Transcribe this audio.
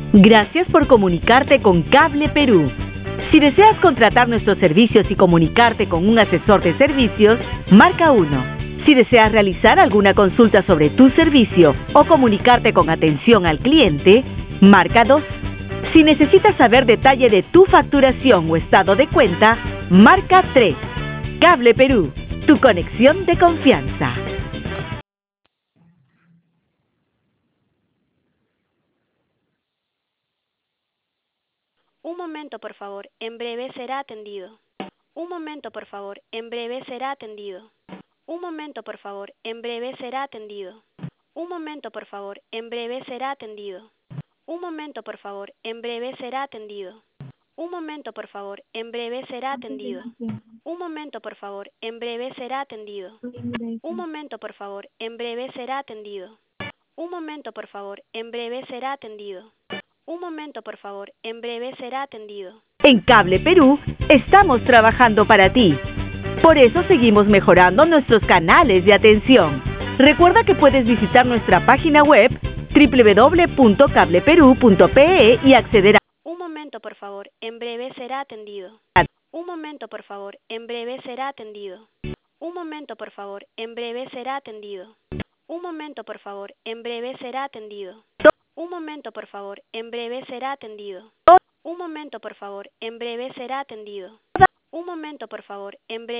Gracias por comunicarte con Cable Perú. Si deseas contratar nuestros servicios y comunicarte con un asesor de servicios, marca 1. Si deseas realizar alguna consulta sobre tu servicio o comunicarte con atención al cliente, marca 2. Si necesitas saber detalle de tu facturación o estado de cuenta, marca 3. Cable Perú, tu conexión de confianza. Un momento, por favor. En breve será atendido. Un momento, por favor. En breve será atendido. Un momento, por favor. En breve será atendido. Un momento, por favor. En breve será atendido. Un momento, por favor. En breve será atendido. Un momento, por favor. En breve será atendido. Un momento, por favor. En breve será atendido. Un momento, por favor. En breve será atendido. Un momento, por favor. En breve será atendido. Un momento, por favor. En breve será atendido. En Cable Perú, estamos trabajando para ti. Por eso seguimos mejorando nuestros canales de atención. Recuerda que puedes visitar nuestra página web www.cableperu.pe y acceder a... Un momento, por favor. En breve será atendido. Un momento, por favor. En breve será atendido. Un momento, por favor. En breve será atendido. Un momento, por favor. En breve será atendido. Un momento, por favor. En breve será atendido. Un momento, por favor. En breve será atendido. Un momento, por favor. En breve